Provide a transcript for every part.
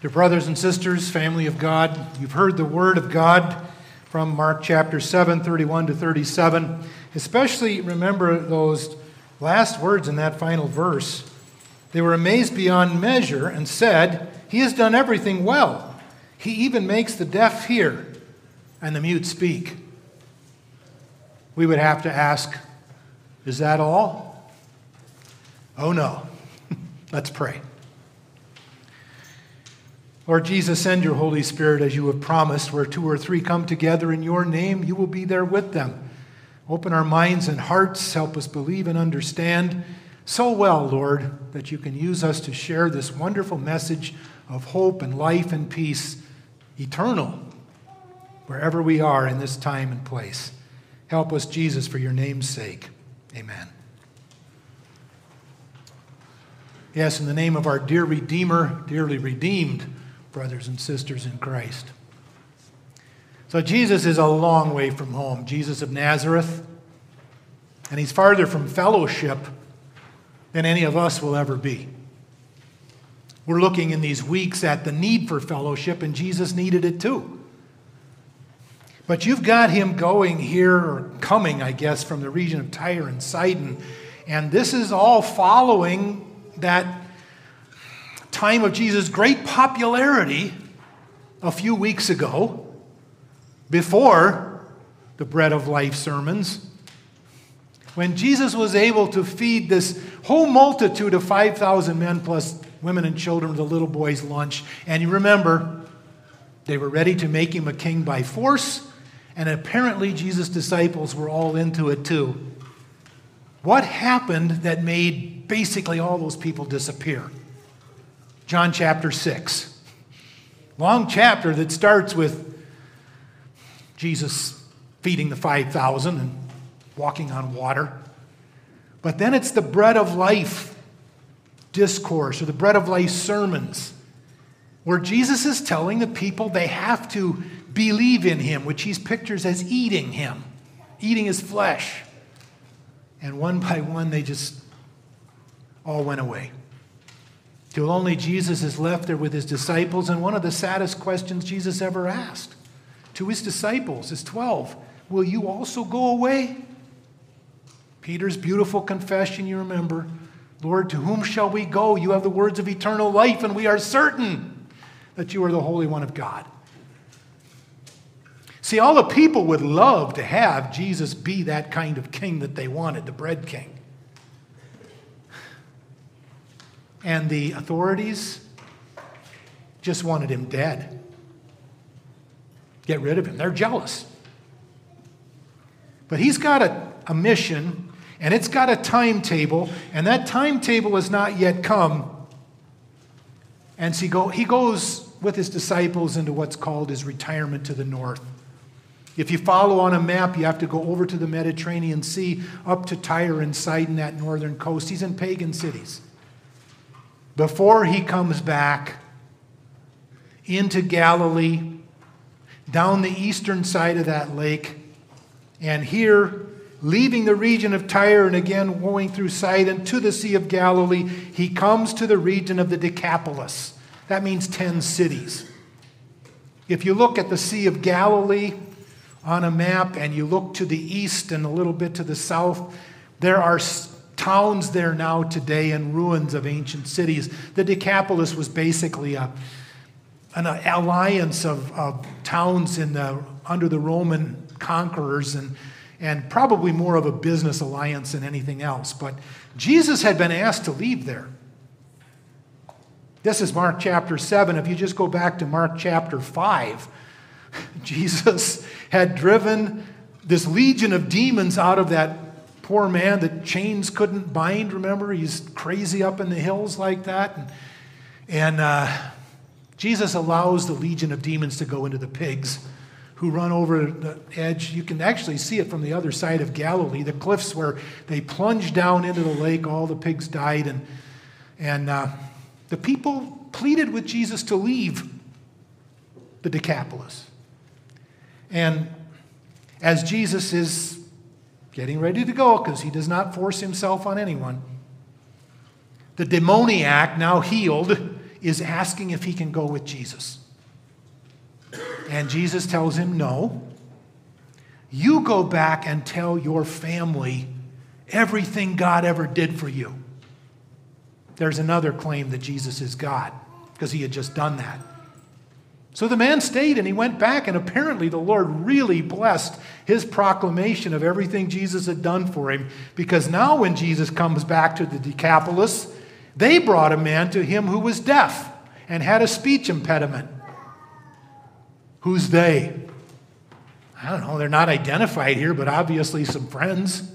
Dear brothers and sisters, family of God, you've heard the word of God from Mark chapter 7, 31 to 37. Especially remember those last words in that final verse. They were amazed beyond measure and said, "He has done everything well. He even makes the deaf hear and the mute speak." We would have to ask, is that all? Oh no. Let's pray. Lord Jesus, send your Holy Spirit as you have promised. Where two or three come together in your name, you will be there with them. Open our minds and hearts. Help us believe and understand so well, Lord, that you can use us to share this wonderful message of hope and life and peace, eternal, wherever we are in this time and place. Help us, Jesus, for your name's sake. Amen. Yes, in the name of our dear Redeemer, dearly redeemed brothers and sisters in Christ. So Jesus is a long way from home, Jesus of Nazareth, and he's farther from fellowship than any of us will ever be. We're looking in these weeks at the need for fellowship, and Jesus needed it too. But you've got him going here, or coming, I guess, from the region of Tyre and Sidon, and this is all following that time of Jesus' great popularity a few weeks ago, before the Bread of Life sermons, when Jesus was able to feed this whole multitude of 5,000 men plus women and children with a little boy's lunch. And you remember, they were ready to make him a king by force, and apparently Jesus' disciples were all into it too. What happened that made basically all those people disappear? John chapter 6. Long chapter that starts with Jesus feeding the 5,000 and walking on water. But then it's the bread of life discourse, or the bread of life sermons, where Jesus is telling the people they have to believe in him, which he pictures as eating him, eating his flesh. And one by one, they just all went away. Till only Jesus is left there with his disciples, and one of the saddest questions Jesus ever asked to his disciples, his 12, "Will you also go away?" Peter's beautiful confession, you remember, "Lord, to whom shall we go? You have the words of eternal life, and we are certain that you are the Holy One of God." See, all the people would love to have Jesus be that kind of king that they wanted, the bread king. And the authorities just wanted him dead. Get rid of him. They're jealous. But he's got a mission, and it's got a timetable, and that timetable has not yet come. And so he goes with his disciples into what's called his retirement to the north. If you follow on a map, you have to go over to the Mediterranean Sea, up to Tyre and Sidon, that northern coast. He's in pagan cities. Before he comes back into Galilee, down the eastern side of that lake, and here, leaving the region of Tyre and again going through Sidon to the Sea of Galilee, he comes to the region of the Decapolis. That means 10 cities. If you look at the Sea of Galilee on a map and you look to the east and a little bit to the south, there are towns there now today and ruins of ancient cities. The Decapolis was basically an alliance of towns under the Roman conquerors, and probably more of a business alliance than anything else. But Jesus had been asked to leave there. This is Mark chapter 7. If you just go back to Mark chapter 5, Jesus had driven this legion of demons out of that poor man that chains couldn't bind. Remember, he's crazy up in the hills like that. And Jesus allows the legion of demons to go into the pigs, who run over the edge. You can actually see it from the other side of Galilee, the cliffs where they plunged down into the lake. All the pigs died. And the people pleaded with Jesus to leave the Decapolis. And as Jesus is getting ready to go, because he does not force himself on anyone, the demoniac, now healed, is asking if he can go with Jesus. And Jesus tells him, no. You go back and tell your family everything God ever did for you. There's another claim that Jesus is God, because he had just done that. So the man stayed and he went back, and apparently the Lord really blessed his proclamation of everything Jesus had done for him, because now when Jesus comes back to the Decapolis, they brought a man to him who was deaf and had a speech impediment. Who's they? I don't know, they're not identified here, but obviously some friends.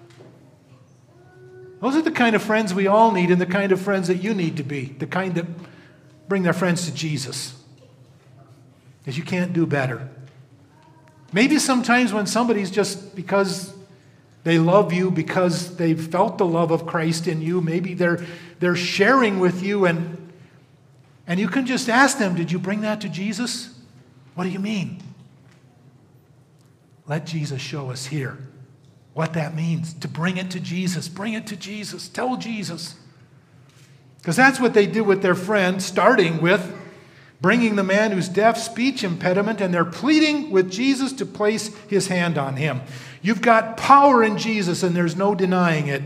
Those are the kind of friends we all need, and the kind of friends that you need to be, the kind that bring their friends to Jesus. Because you can't do better. Maybe sometimes when somebody's just because they love you, because they've felt the love of Christ in you, maybe they're sharing with you, and you can just ask them, did you bring that to Jesus? What do you mean? Let Jesus show us here what that means, to bring it to Jesus. Bring it to Jesus. Tell Jesus. Because that's what they did with their friend, starting with bringing the man who's deaf, speech impediment, and they're pleading with Jesus to place his hand on him. You've got power in Jesus, and there's no denying it.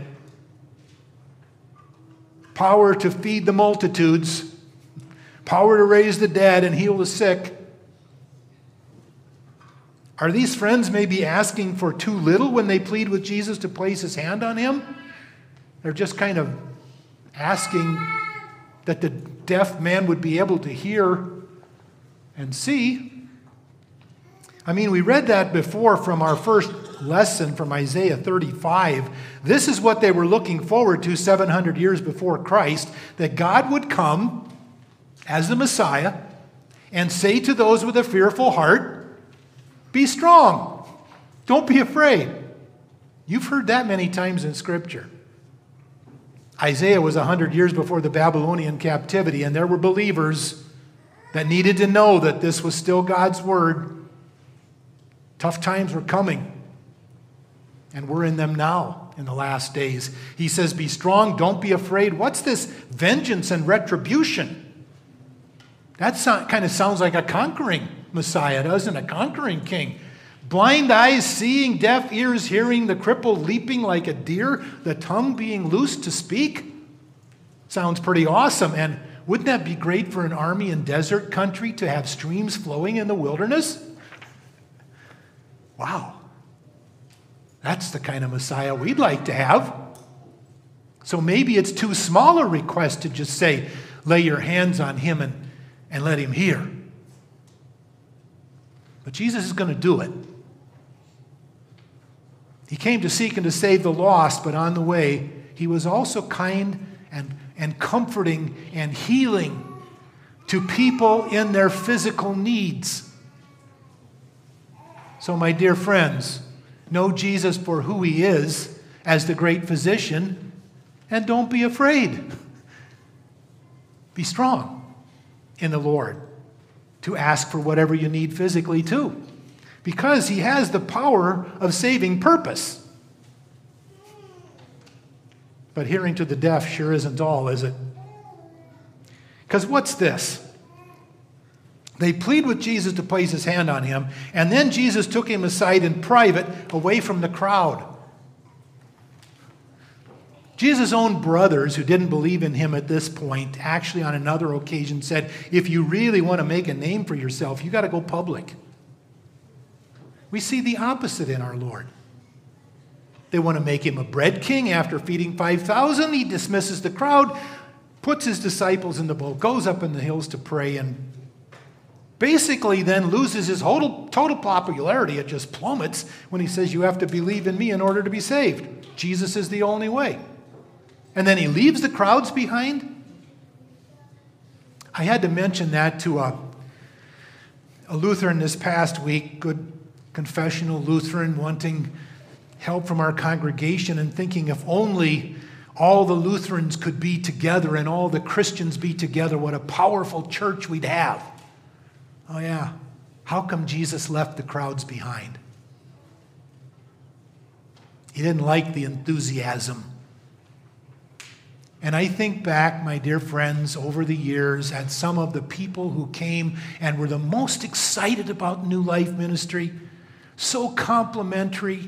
Power to feed the multitudes. Power to raise the dead and heal the sick. Are these friends maybe asking for too little when they plead with Jesus to place his hand on him? They're just kind of asking that the deaf man would be able to hear and see. I mean, we read that before from our first lesson from Isaiah 35. This is what they were looking forward to 700 years before Christ, that God would come as the Messiah and say to those with a fearful heart, be strong. Don't be afraid. You've heard that many times in Scripture. Isaiah was 100 years before the Babylonian captivity, and there were believers that needed to know that this was still God's word. Tough times were coming, and we're in them now in the last days. He says, be strong, don't be afraid. What's this vengeance and retribution? That kind of sounds like a conquering Messiah, doesn't it? A conquering king. Blind eyes seeing, deaf ears hearing, the crippled leaping like a deer, the tongue being loosed to speak. Sounds pretty awesome. And wouldn't that be great for an army in desert country to have streams flowing in the wilderness? Wow. That's the kind of Messiah we'd like to have. So maybe it's too small a request to just say, lay your hands on him and let him hear. But Jesus is going to do it. He came to seek and to save the lost, but on the way, he was also kind and comforting and healing to people in their physical needs. So, my dear friends, know Jesus for who he is as the great physician, and don't be afraid. Be strong in the Lord to ask for whatever you need physically too, because he has the power of saving purpose. But hearing to the deaf sure isn't all, is it? Because what's this? They plead with Jesus to place his hand on him, and then Jesus took him aside in private, away from the crowd. Jesus' own brothers, who didn't believe in him at this point, actually on another occasion said, if you really want to make a name for yourself, you got to go public. We see the opposite in our Lord. They want to make him a bread king. After feeding 5,000, he dismisses the crowd, puts his disciples in the boat, goes up in the hills to pray, and basically then loses his total popularity. It just plummets when he says, you have to believe in me in order to be saved. Jesus is the only way. And then he leaves the crowds behind. I had to mention that to a Lutheran this past week, good confessional Lutheran, wanting help from our congregation and thinking if only all the Lutherans could be together and all the Christians be together, what a powerful church we'd have. Oh yeah, how come Jesus left the crowds behind? He didn't like the enthusiasm. And I think back, my dear friends, over the years at some of the people who came and were the most excited about New Life Ministry, so complimentary,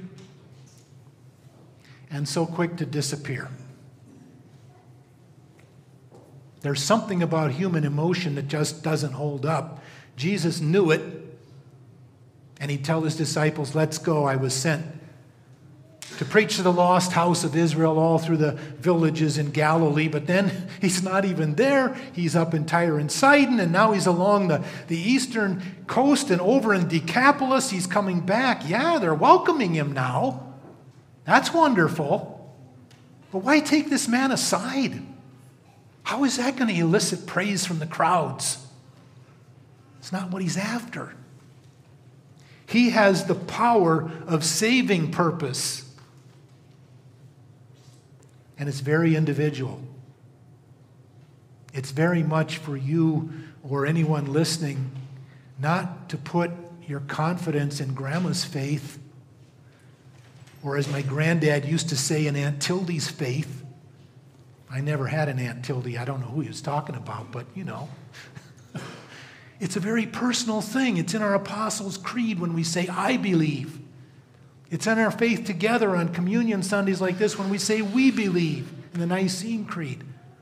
and so quick to disappear. There's something about human emotion that just doesn't hold up. Jesus knew it, and he'd tell his disciples, let's go, I was sent to preach to the lost house of Israel all through the villages in Galilee. But then he's not even there. He's up in Tyre and Sidon, and now he's along the eastern coast and over in Decapolis. He's coming back. Yeah, they're welcoming him now. That's wonderful. But why take this man aside? How is that going to elicit praise from the crowds? It's not what he's after. He has the power of saving purpose. And it's very individual. It's very much for you or anyone listening not to put your confidence in grandma's faith, or as my granddad used to say, in Aunt Tildy's faith. I never had an Aunt Tildy. I don't know who he was talking about, but you know. It's a very personal thing. It's in our Apostles' Creed when we say, I believe. It's in our faith together on communion Sundays like this when we say we believe in the Nicene Creed.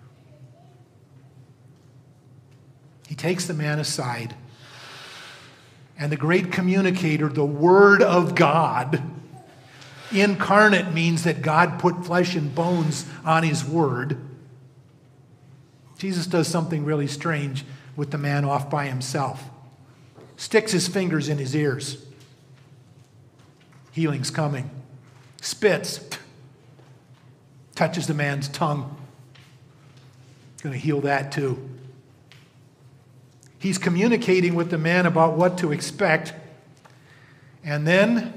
He takes the man aside, and the great communicator, the Word of God, incarnate means that God put flesh and bones on his Word. Jesus does something really strange with the man off by himself. Sticks his fingers in his ears. Healing's coming. Spits. Touches the man's tongue. Going to heal that too. He's communicating with the man about what to expect. And then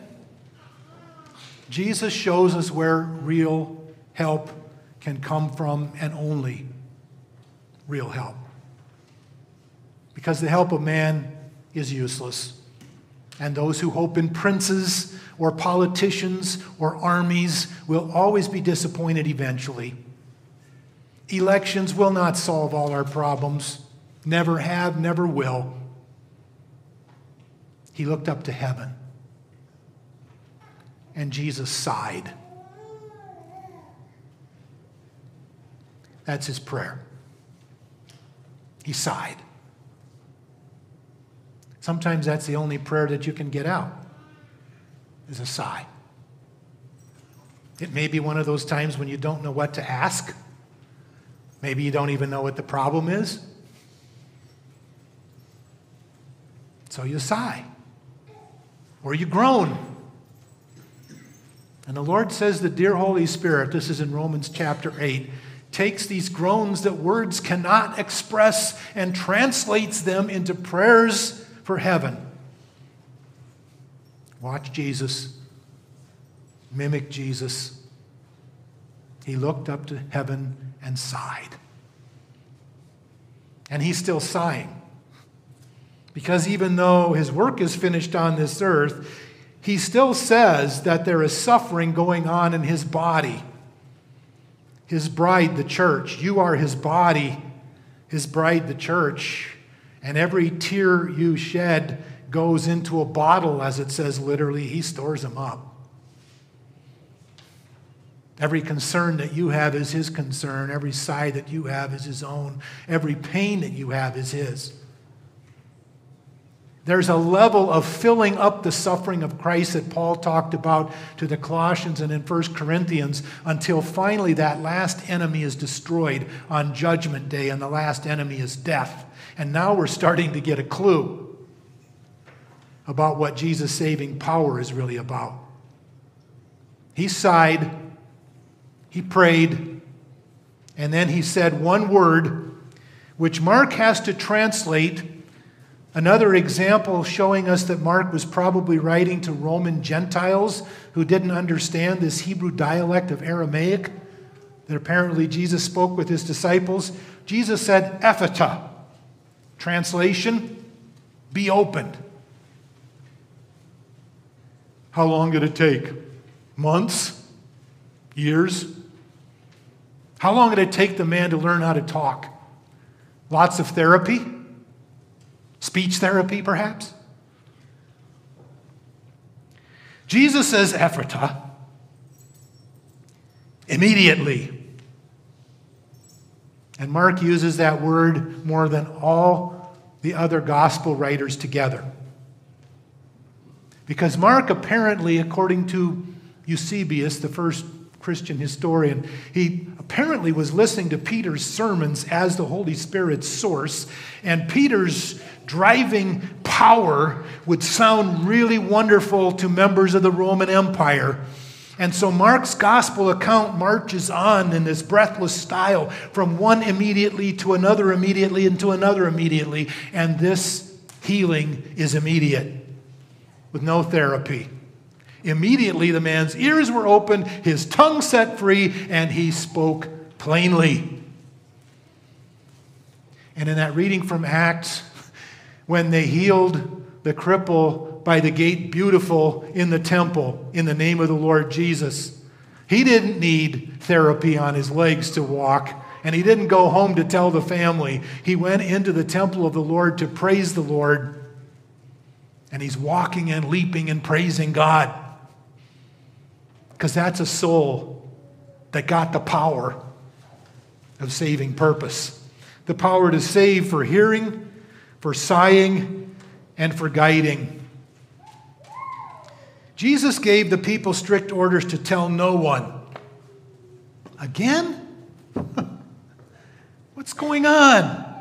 Jesus shows us where real help can come from, and only real help. Because the help of man is useless. And those who hope in princes or politicians or armies will always be disappointed eventually. Elections will not solve all our problems. Never have, never will. He looked up to heaven. And Jesus sighed. That's his prayer. He sighed. Sometimes that's the only prayer that you can get out, is a sigh. It may be one of those times when you don't know what to ask. Maybe you don't even know what the problem is. So you sigh. Or you groan. And the Lord says the dear Holy Spirit, this is in Romans chapter 8, takes these groans that words cannot express and translates them into prayers for heaven. Watch Jesus. Mimic Jesus. He looked up to heaven and sighed. And he's still sighing. Because even though his work is finished on this earth, he still says that there is suffering going on in his body. His bride, the church. You are his body, his bride, the church. And every tear you shed goes into a bottle, as it says literally. He stores them up. Every concern that you have is his concern. Every sigh that you have is his own. Every pain that you have is his. There's a level of filling up the suffering of Christ that Paul talked about to the Colossians and in 1 Corinthians until finally that last enemy is destroyed on Judgment Day, and the last enemy is death. And now we're starting to get a clue about what Jesus' saving power is really about. He sighed, he prayed, and then he said one word, which Mark has to translate. Another example showing us that Mark was probably writing to Roman Gentiles who didn't understand this Hebrew dialect of Aramaic that apparently Jesus spoke with his disciples. Jesus said, Ephata. Translation, be opened. How long did it take? Months? Years? How long did it take the man to learn how to talk? Lots of therapy? Speech therapy, perhaps? Jesus says, Ephratah, immediately. And Mark uses that word more than all the other gospel writers together. Because Mark apparently, according to Eusebius, the first Christian historian, he apparently was listening to Peter's sermons as the Holy Spirit's source, and Peter's driving power would sound really wonderful to members of the Roman Empire. And so Mark's gospel account marches on in this breathless style from one immediately to another immediately and to another immediately, and this healing is immediate with no therapy. Immediately the man's ears were opened, his tongue set free, and he spoke plainly. And in that reading from Acts, when they healed the cripple by the gate beautiful in the temple in the name of the Lord Jesus, he didn't need therapy on his legs to walk, and he didn't go home to tell the family. He went into the temple of the Lord to praise the Lord, and he's walking and leaping and praising God. Because that's a soul that got the power of saving purpose. The power to save for hearing, for sighing, and for guiding. Jesus gave the people strict orders to tell no one. Again? What's going on?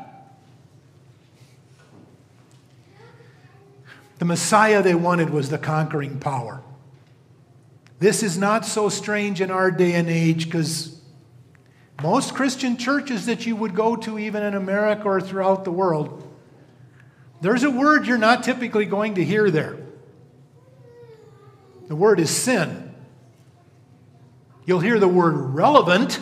The Messiah they wanted was the conquering power. This is not so strange in our day and age, because most Christian churches that you would go to, even in America or throughout the world, there's a word you're not typically going to hear there. The word is sin. You'll hear the word relevant,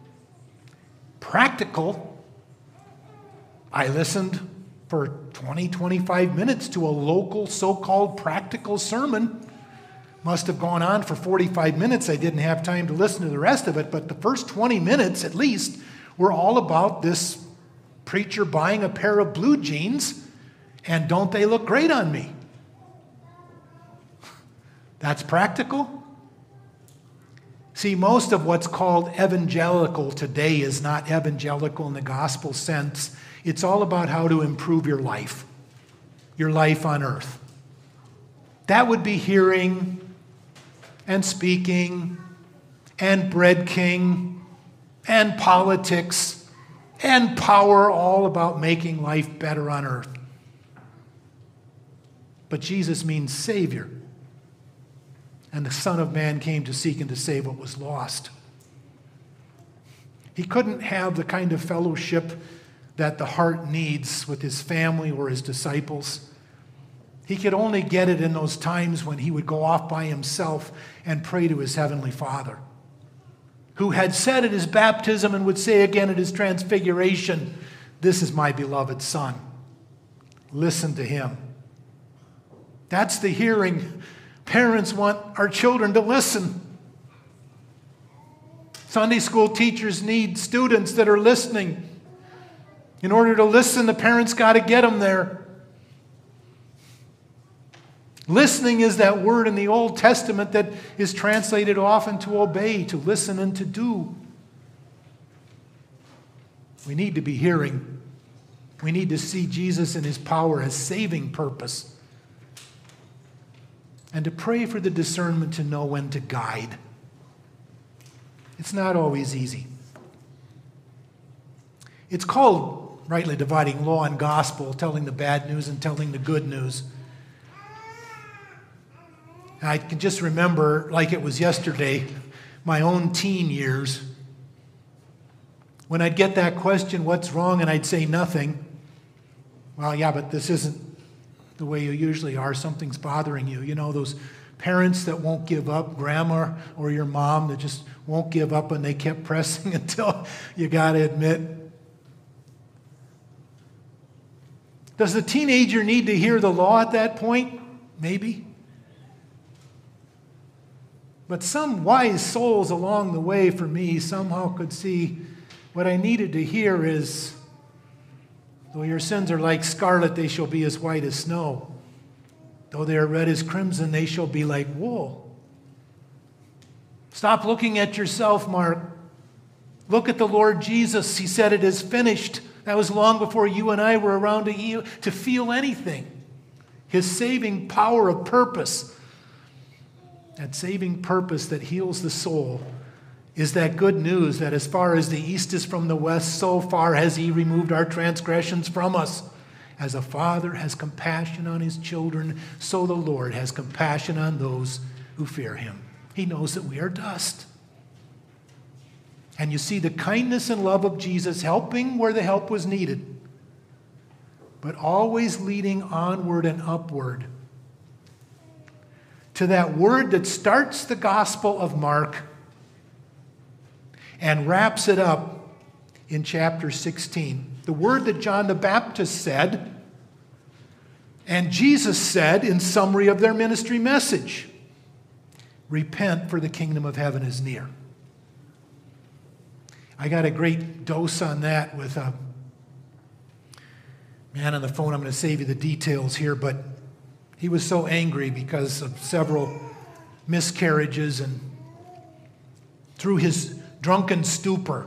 practical. I listened for 20, 25 minutes to a local so-called practical sermon. Must have gone on for 45 minutes. I didn't have time to listen to the rest of it, but the first 20 minutes at least were all about this preacher buying a pair of blue jeans, and don't they look great on me? That's practical. See, most of what's called evangelical today is not evangelical in the gospel sense. It's all about how to improve your life on earth. That would be hearing and speaking and bread king and politics and power, all about making life better on earth. But Jesus means Savior. And the Son of Man came to seek and to save what was lost. He couldn't have the kind of fellowship that the heart needs with his family or his disciples. He could only get it in those times when he would go off by himself and pray to his heavenly Father, who had said at his baptism and would say again at his transfiguration, "This is my beloved Son. Listen to him." That's the hearing. Parents want our children to listen. Sunday school teachers need students that are listening. In order to listen, the parents got to get them there. Listening is that word in the Old Testament that is translated often to obey, to listen and to do. We need to be hearing. We need to see Jesus and his power as saving purpose. And to pray for the discernment to know when to guide. It's not always easy. It's called rightly dividing law and gospel, telling the bad news and telling the good news. And I can just remember, like it was yesterday, my own teen years, when I'd get that question, "What's wrong?" and I'd say nothing. "Well, yeah, but this isn't the way you usually are. Something's bothering you." You know, those parents that won't give up, grandma or your mom that just won't give up, and they kept pressing until you got to admit. Does the teenager need to hear the law at that point? Maybe. But some wise souls along the way for me somehow could see what I needed to hear is, though your sins are like scarlet, they shall be as white as snow. Though they are red as crimson, they shall be like wool. Stop looking at yourself, Mark. Look at the Lord Jesus. He said it is finished. That was long before you and I were around to feel anything. His saving power of purpose, that saving purpose that heals the soul, is that good news that as far as the east is from the west, so far has he removed our transgressions from us. As a father has compassion on his children, so the Lord has compassion on those who fear him. He knows that we are dust. And you see the kindness and love of Jesus helping where the help was needed, but always leading onward and upward to that word that starts the Gospel of Mark and wraps it up in chapter 16. The word that John the Baptist said and Jesus said in summary of their ministry message: repent, for the kingdom of heaven is near. I got a great dose on that with a man on the phone. I'm going to save you the details here, but he was so angry because of several miscarriages, and through his drunken stupor,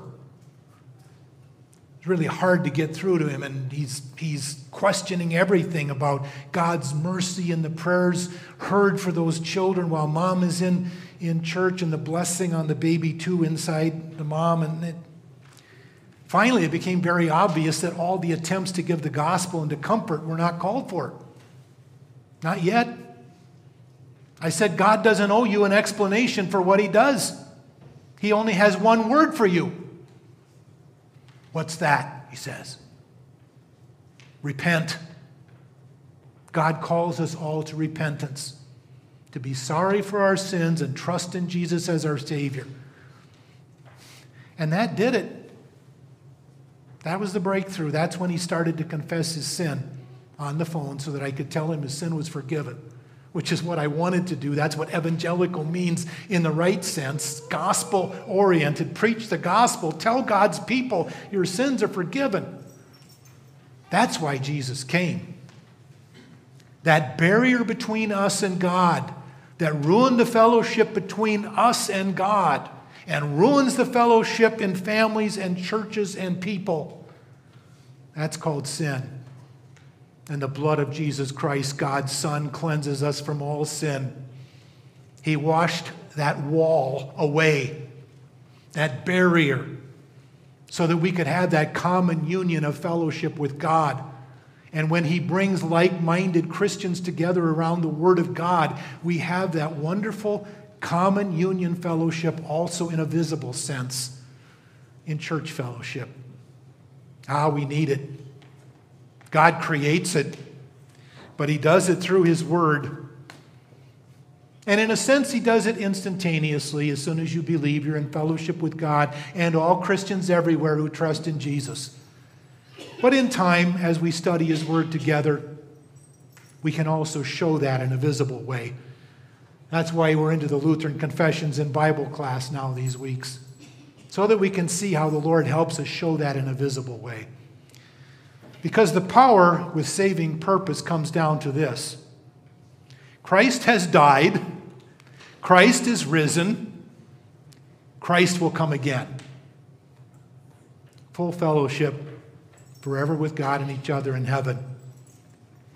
it's really hard to get through to him, and he's questioning everything about God's mercy and the prayers heard for those children while mom is in church, and the blessing on the baby too inside the mom. And finally, it became very obvious that all the attempts to give the gospel and to comfort were not called for. Not yet. I said, God doesn't owe you an explanation for what he does. He only has one word for you. What's that? He says. Repent. God calls us all to repentance, to be sorry for our sins and trust in Jesus as our Savior. And that did it. That was the breakthrough. That's when he started to confess his sin on the phone so that I could tell him his sin was forgiven, which is what I wanted to do. That's what evangelical means in the right sense. Gospel-oriented. Preach the gospel. Tell God's people your sins are forgiven. That's why Jesus came. That barrier between us and God that ruined the fellowship between us and God and ruins the fellowship in families and churches and people. That's called sin. And the blood of Jesus Christ, God's Son, cleanses us from all sin. He washed that wall away, that barrier, so that we could have that common union of fellowship with God. And when he brings like-minded Christians together around the Word of God, we have that wonderful common union fellowship also in a visible sense in church fellowship. We need it. God creates it, but he does it through his word. And in a sense, he does it instantaneously. As soon as you believe, you're in fellowship with God and all Christians everywhere who trust in Jesus. But in time, as we study his word together, we can also show that in a visible way. That's why we're into the Lutheran Confessions and Bible class now these weeks, so that we can see how the Lord helps us show that in a visible way. Because the power with saving purpose comes down to this: Christ has died, Christ is risen, Christ will come again. Full fellowship forever with God and each other in heaven.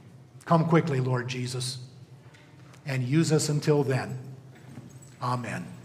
Come quickly, Lord Jesus, and use us until then. Amen.